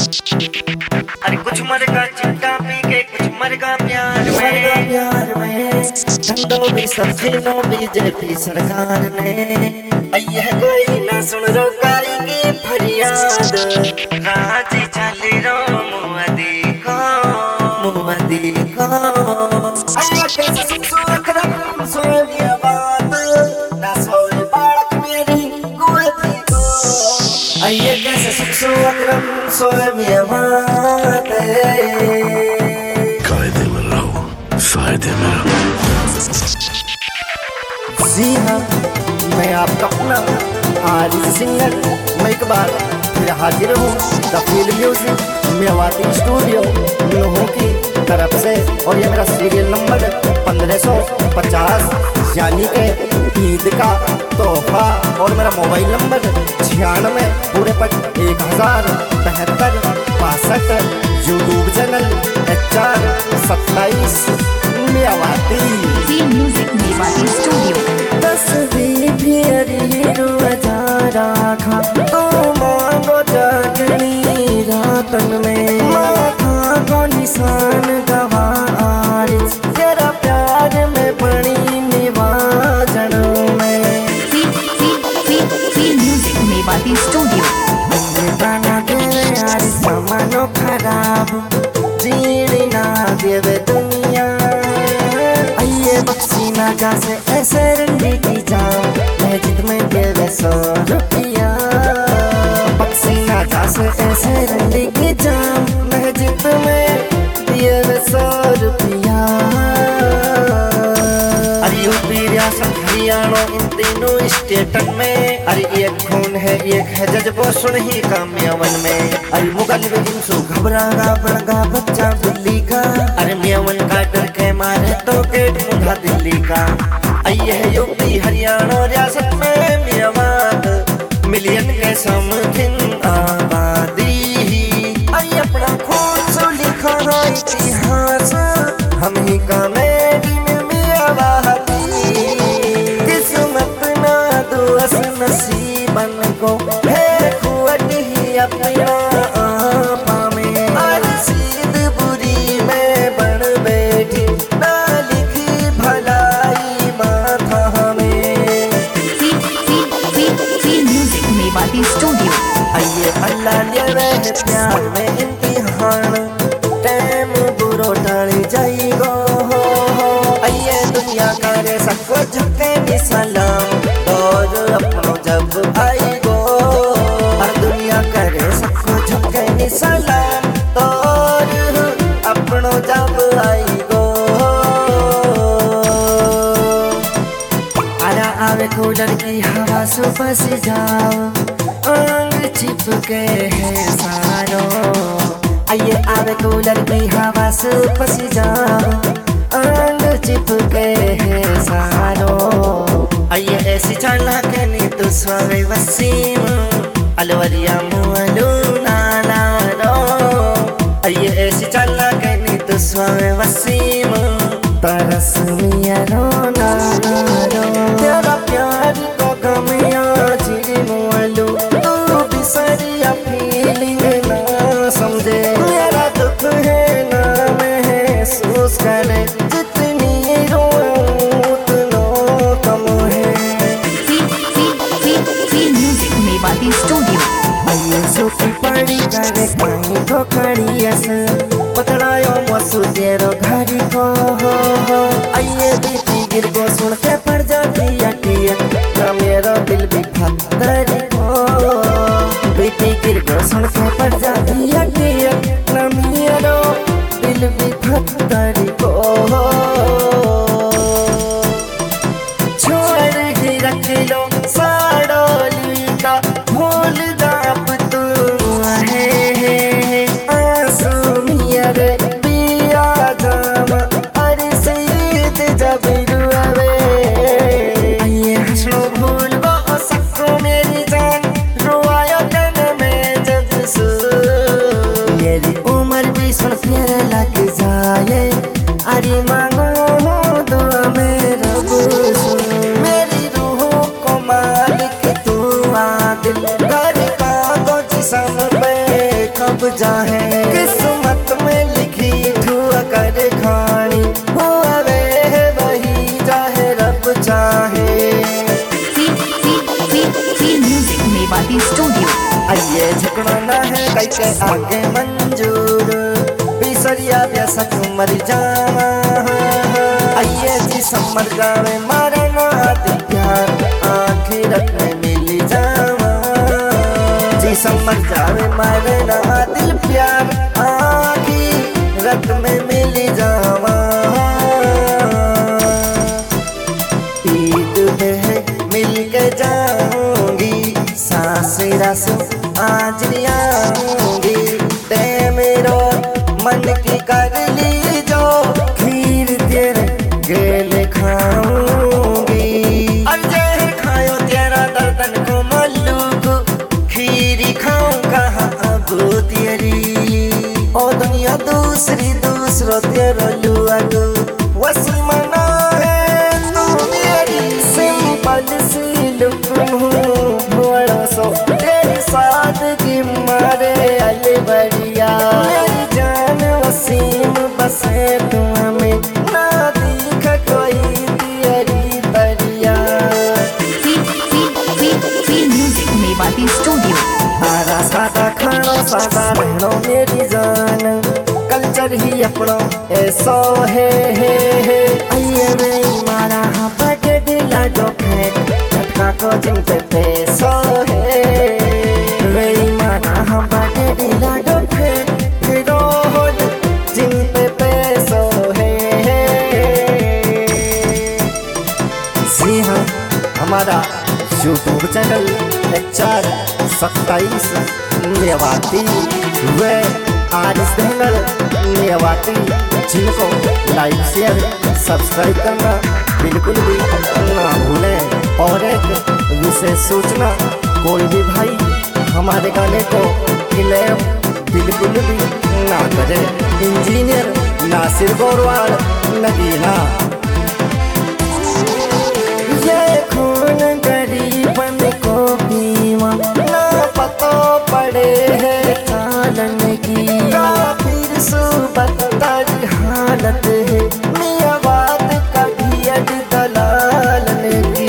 अरे कुछ मरेगा चिट्टा पी के, कुछ मरेगा प्यार में। ठंडो भी सब्जियों बीजेपी सरकार ने, अय्या कोई ना सुन रो गाई की फरियाद। राजी चली रो मोदी को अय्या कैसे सुसु अकरम सोनिया बात ना सोए बालक मेरी गोदी को। अय्या कैसे सुसु अकरम सोनिया बात कायदे में रहो, फायदे में रहो। जी हाँ, मैं आपका अपना आरिज़ सिंगर मैं एक बार फिर हाजिर हूँ the feel music Mewati studio लोगों की तरफ से। और ये मेरा सीरियल नंबर 1550 यानी कि ईद का तोहफा। और मेरा मोबाइल नंबर 96 पूरे पर 1072 YouTube channel HR 27 Mewati feel music Mewati studio. तस्वीर भी राखा तो मांगो जागनी रातन में, माथा को निशान गवार तेरा प्यार में बड़ी निवाजन में। Feel music Mewati studio. गाना देवे यार सामानो खराब, जीनी ना देवे दुनिया। आइए बख्शी ना जा से ऐसे रंगी की जान, मस्जिद में देवे 100 रुपया। बख्शी ना जा से ऐसे रंगी की जान, मस्जिद में देवे 100 रुपया। अरे यूपी रियासत हरियाणा इन तीनों स्टेटन में, अरे एक खून है एक है जज्बो सुन ही कामयावन में। अरे मुगल बेगम सो घबरागा बड़गा बच्चा दिल्ली का, अरे मियावन का डर के मारे तो गेट मुंधा दिल्ली का। आइए है यूपी हरियाणा रियासत में मियावाद मिलियन के समथिंग आबादी। अरे अपना खून सो लिखा है इतिहास, हम ही का मेरी में मियावादी। किस्मत ना दोस्त नसीबन को है खुद ही अपना आपा में। अरे सीध बुरी में बन बैठी ना लिखी भलाई माथा हमें। Feel music Mewati studio. आइए अल्लाह ले रहे प्यार में इम्तिहान, टाइम बुरो टाली जाएगो। आइए दुनिया करे सबको झुके नि सलाम, और अपनों जब आएगो। और दुनिया करे सबको झुके नि सलाम, और अपनों जब आएगो। आरा आवे कूलर की हवा सुबह से जाओ, अंग चिपके है सारो। आइए आवे कूलर की हवा सुबह से जाओ, अंग चिपके है सारो। आइए ऐसी चाला के नी तो स्वावे वसीम अलवरिया मुअलू नाना रो। आइए ऐसी चाला के नी तो स्वावे वसीम तरस मिया रो नाना रो। तेरा प्यार को कमिया चिरी मुअलू तू बिसरिया फीलिंग ना समझे। मेरा दुख है ना महसूस करे, जितनी रोऊं उतना कम है। Feel music Mewati studio. आइए सुखी पड़ी करे कहीं को खड़ी अस, पकड़ायो मसू तेरो घड़ी को हो। आइए बीती गिर को सुन के पड़ जाती अटिया, ना मेरा दिल भी फत्तर को। बीती गिर को सुन के पड़ जाती अटिया, ना मेरा दिल भी फत्तर को। छोड़ ही रख लो साड़ोली का भूल जाप तू है। आंसू मियर बिया जामा, अरे सीत जब रुआवे अब जाहे किस्मत में लिखी ठुआ कर खानी हुआ वे वही जाहे रब चाहे। Feel music Mewati studio. आइए झुकना है कैसे आगे मंजूर बिसरिया व्यसक मर जावा। आइए जी समर जावे मारा ना दिल प्यार आखिरत में मिल जावा। जी समर जावे मारा ना दिल प्यार आखिरत में मिल जावा। ईद में मिल के जाऊंगी सासरा से आज आऊंगी ते मेरो मन की कर ली जो खीर तेरे गेले खाऊंगी। अब जहर खायो तेरा दर्दन को मल्लूक खीरी खाऊं कहाँ अब तेरी ओ दुनिया दूसरी दूसरो तेरा लुआगू वसीमा ना है तू मेरी सिंपल सी लुक भोड़ा सो तेरी सादगी मारे अलबरिया। मेरी जान वसीम बसे तू हमें ना दिख कोई तेरी दरिया। Feel music Mewati studio. सादा सादा खाना सादा रहना मेरी जान कल्चर ही अपना ऐसा है। आइए वे मारा हाँ पकड़ दिला जो फेंक झटका को जिन पे पैसा है। वे मारा हाँ पकड़ दिला जो फेंक जिन पे पैसा है। जी हाँ हमारा यूट्यूब चैनल HR27 मेवाती वे आरिस धनल मेवाती जिनको लाइक शेयर सब्सक्राइब करना बिल्कुल भी ना भूलें। और एक विशेष सूचना कोई भी भाई हमारे गाने को क्लेम बिल्कुल भी ना करे। इंजीनियर नासिर गौरवाल नगीना। ये खून गरीबन को पीवा ना पता पड़े है चालन की फिर सुबत्तर हालत है मियां बात कभी अड दलालन की।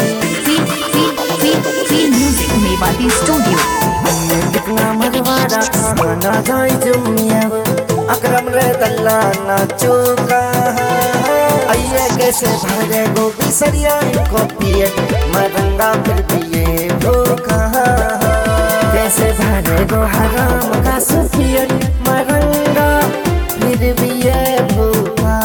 Feel music Mewati studio. हमने कितना मरवाड़ा खाना जाए जुमिया अकरम रे दल्ला ना चूका। आइए कैसे भरे गोभी सरिया इनको पिए मरंगा फिर भी ये भूखा। कैसे भरे गो हराम का सुफियत मरंगा फिर भी ये भूखा।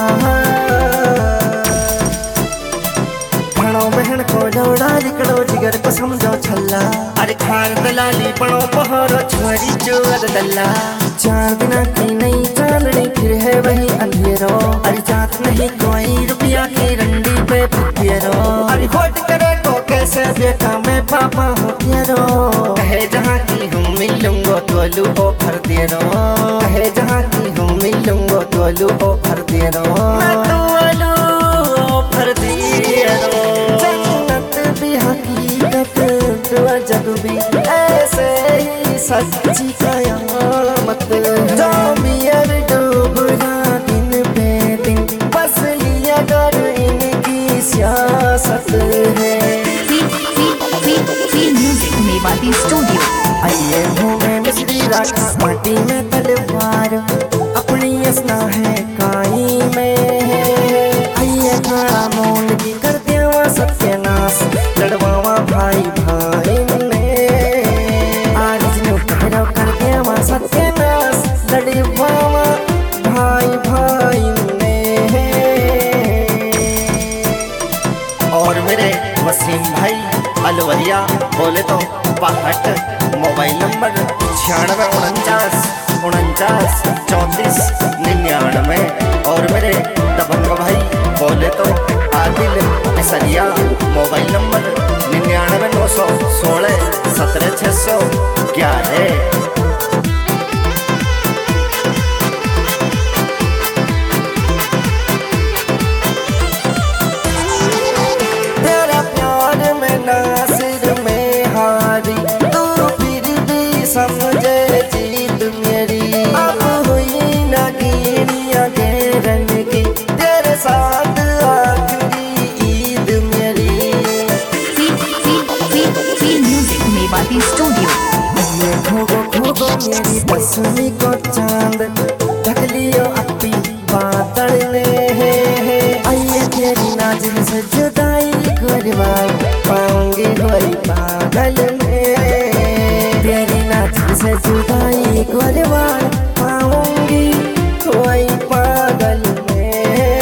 घणो बहन को दौड़ा निकलो जिगर को समझो छल्ला। अरे खार दलाली पड़ो पहरो छोरी चोर दल्ला। 4 दिना की नई चालनी फिर है वही अंधेरो। अरे जात नहीं कोई रुपया की रंडी पे फिरो। अरे होट करे तो कैसे बेटा मैं पापा हूँ तेरो। कहे जहाँ की हूँ मिलूंगो तो लू ऑफर दे रो। कहे जहाँ की हूँ मिलूंगो तो लू ऑफर दे रो। मैं तो लू ऑफर दे रो। जन्नत भी हकीकत दुआ जग भी ऐसे ही सच्ची कयामत। जो बियर डूबना दिन पे दिन बस लिया कर इनकी सियासत है। Feel music Mewati studio. आइए घूमे मिस्री रखा माटी में तलवार अपनी असना है काई में। आइए खड़ा मोल की कर देवा सत्यानाश लड़वावा भाई भाई ने। आज न्यू कहरो कर देवा सत्यानाश लड़वावा भाई भाई ने। और मेरे वसीम भाई अलवरिया बोले तो 62 मोबाइल नंबर 96 49 34 99। और मेरे दबंग भाई बोले तो आदिल सरिया मोबाइल नंबर 99 916 17 611। तेरा प्यार में नासिर में हारी तू फिर भी समझे जीत मेरी। जैसी दसवीं को चांद ढक लियो अपनी बादल ने। आइए तेरी नाज़िल से जुदाई गुरबान पाऊंगी कोई पागल में। तेरी नाज़िल से जुदाई गुरबान पाऊंगी कोई पागल में।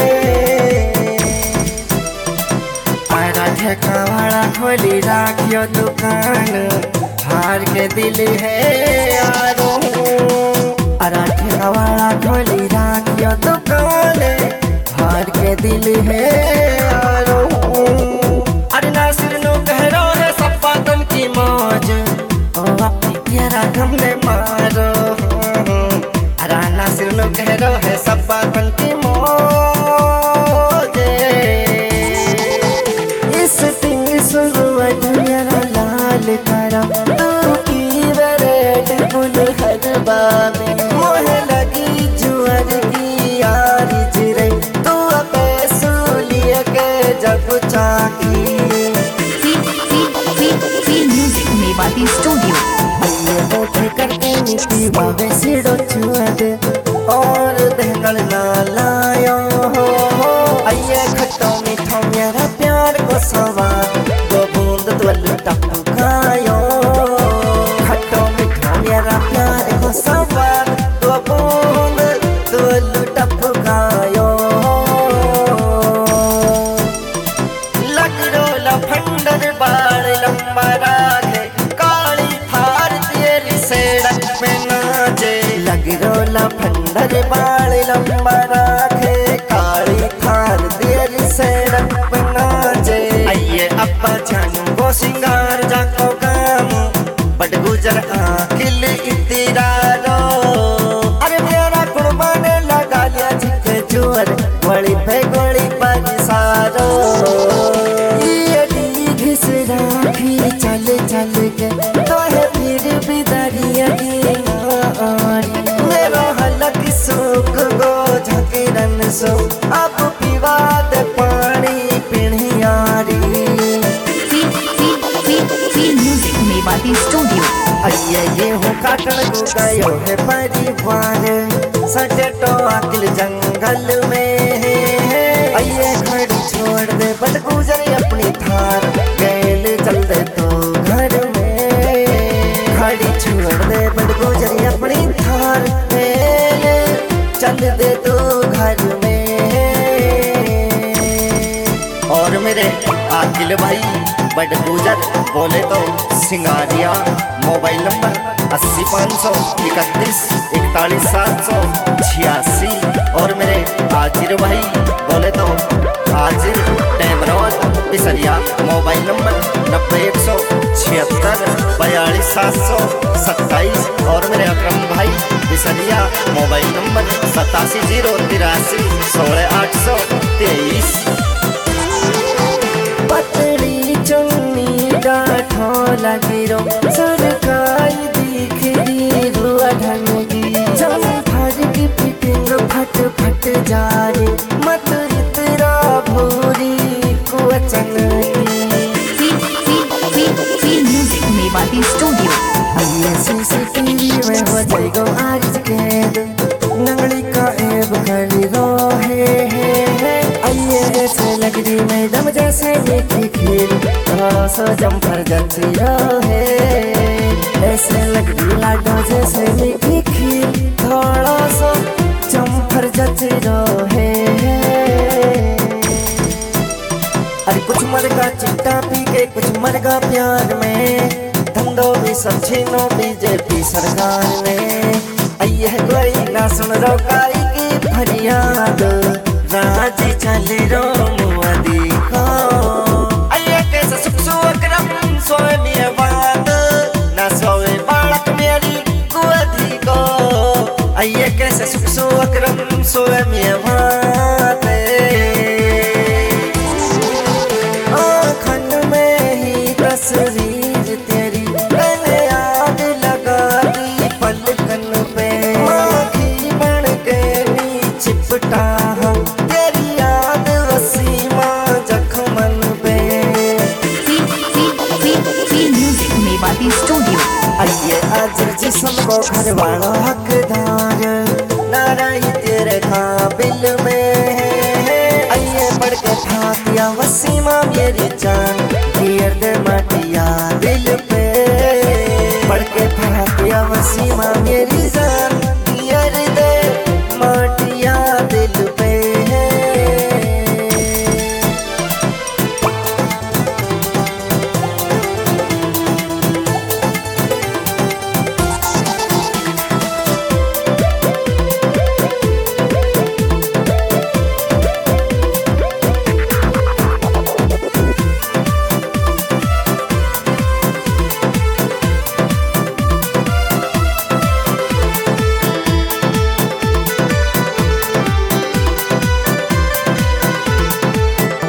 पराठे का वाला खोली राखियो दुकान हार के दिल है यारो। पराठे का वाला खोली राखियो दुकान हार के दिल है यारो। अरे नासिर नो कह रो है सब बातन की मौज ओ अपनी तेरा हमने मारो। अरे नासिर नो कह रो है सब बातन की मौज। इस तिंग सुरुवट मेरा लाल करा तू की बरेड गुल हरबा में। मोहे लगी जुअर की यारी जिरे तू पैसूलिए के जब चाकी। Feel music Mewati studio. अये उठे करके नीति बाबे सिड़ो छुअद और दहगल ना लायो हो। अये खट्टो मीठो मेरा प्यार को सवाद दो बूंद द्वल टपकायो। खट्टो मीठो मेरा प्यार को सवाद दो बूंद द्वल टपकायो। लकड़ो लफंडर बाड़ लंबा राखे काली थार तेरी सड़क पे नाचे। लकड़ो लफंडर बाड़ लंबा राखे काली थार तेरी सड़क पे नाचे। आइए अब्बा जानू वो सिंगार जाको काम बट गुजर आखिल इतिरारो। अरे मेरा कुर्बान लगा लिया झिके जोर गोली पे गोली पर सारो। ये घिस राखी चल चल के तो है फिर भी दरिया की नारी। मेरो हलक सूख गो झकरन सो अब पीवा दे पानी पिणियारी। Feel music Mewati studio. अये ये हो काटन को गयो है परिवार सजटो अकिल जंगल में। अये घड़ी छोड़ दे बट गुजर अपनी थार गैल चल दे तो घर में। घड़ी छोड़ दे बट गुजर अपनी थार गैल चल दे तो घर में। और मेरे आकिल भाई बट गुजर बोले तो सिंगारिया मोबाइल नंबर 80 531 41 786। और मेरे आजिर भाई बोले तो आजिर टेमरोद बिसरिया मोबाइल नंबर 90 176 42 727। और मेरे अकरम भाई बिसरिया मोबाइल नंबर 87 083 16 823। पतली चुन्नी डाठो लगिरो सरकाई दिखरी रुआ ढंगी। जम फर की फिटिंग फट फट जा रे मत इतरा भूरी कुचन की। Feel music Mewati studio. अये सीसीटीवी में हो जाएगो आज कैद नंगली का एब खड़ी रोहे। अये ऐसे लगरी मैडम जैसे मीठी खीर थोड़ा सा जम्फर जची रहे। ऐसे लगरी लाडो जैसे मीठी खीर थोड़ा सा जम्फर जची रहे। अरे कुछ मरगा चिट्टा पी के कुछ मरगा प्यार में धंधो भी सब छीनो बीजेपी सरकार ने। अये कोई ना सुन रो काई की फरियाद राजी चल रो मोदी को। अये कैसे सुख सुअकरम सोए मियवाद ना सोए बालक मेरी कुअधी को। अये कैसे सुख सुअकरम सोए मियवाद। आँखन में ही तस्वीर तेरी मैंने याद लगा दी पलकन पे। आँखी बन के नी चिपटा हम तेरी याद वसीमा जख्मन पे। Feel music Mewati studio. आइए आज जिस्म को घर वाला हकदार नाराई तेरे काबिल में है। आइए बढ़ के ठाकिया वसीमा मेरी जान